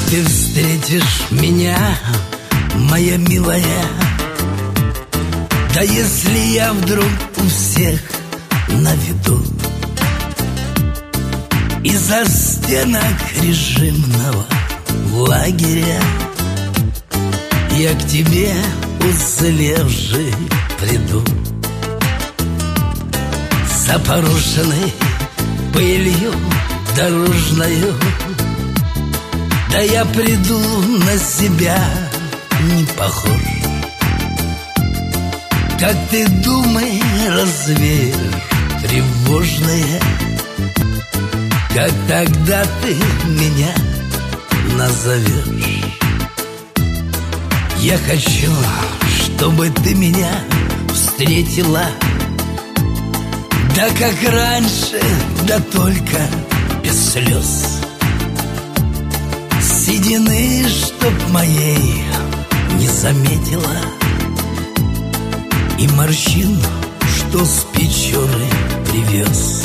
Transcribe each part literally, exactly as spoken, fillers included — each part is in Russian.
ты встретишь меня, моя милая, да если я вдруг у всех на виду, из-за стенок режимного лагеря я к тебе уцелевший приду, запорошенный пылью дорожною. Да я приду, на себя не похож. Как ты думай, развеешь тревожное, как тогда ты меня назовешь. Я хочу, чтобы ты меня встретила, да как раньше, да только без слез. Седины, чтоб моей не заметила, и морщин, что с Печоры привез.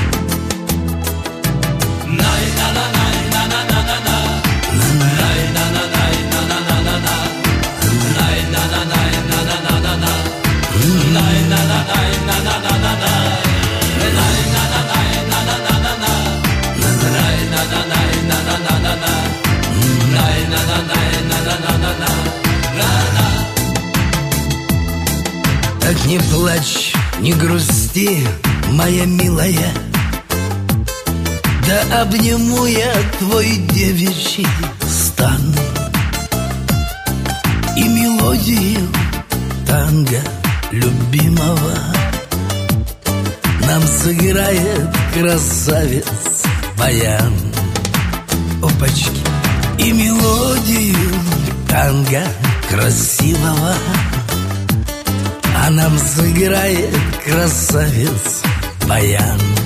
Так не плачь, не грусти, моя милая, да обниму я твой девичий стан и мелодию танго любимого нам сыграет красавец баян. Опачки. И мелодию танго красивого а нам сыграет красавец баян.